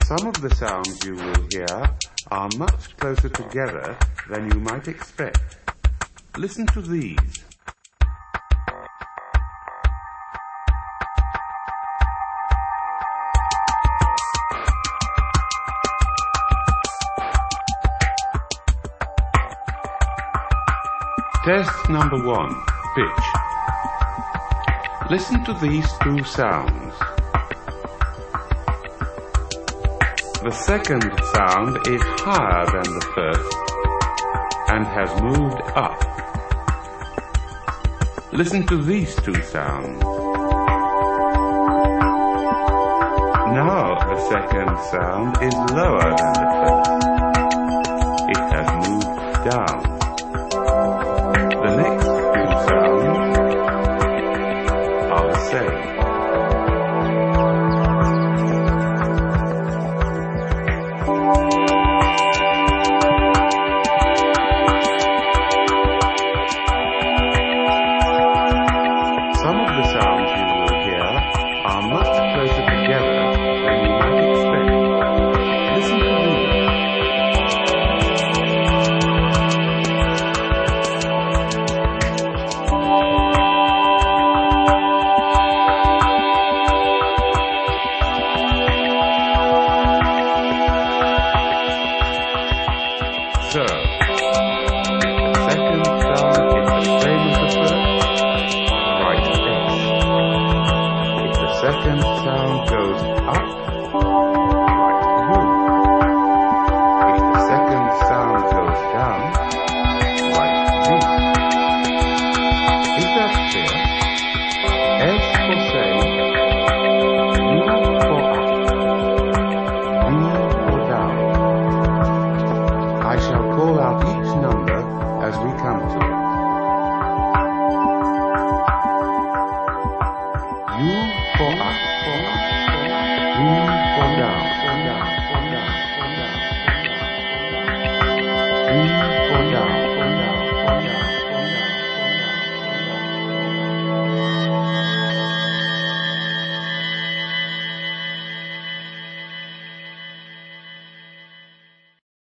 Some of the sounds you will hear are much closer together than you might expect. Listen to these. Test number 1, pitch. Listen to these two sounds. The second sound is higher than the first and has moved up. Listen to these two sounds. Now the second sound is lower than the first. It has moved down. The next two sounds are the same. Some of the sounds you will hear are much closer together than you might expect. Listen to these. So, the second sound is the same as the first. Write S. If the second sound goes up, write U. If the second sound goes down, write Z. Is that clear? S for same, U for up, D for down. I shall call out each number as we come to it. U for up, D for down, D for down.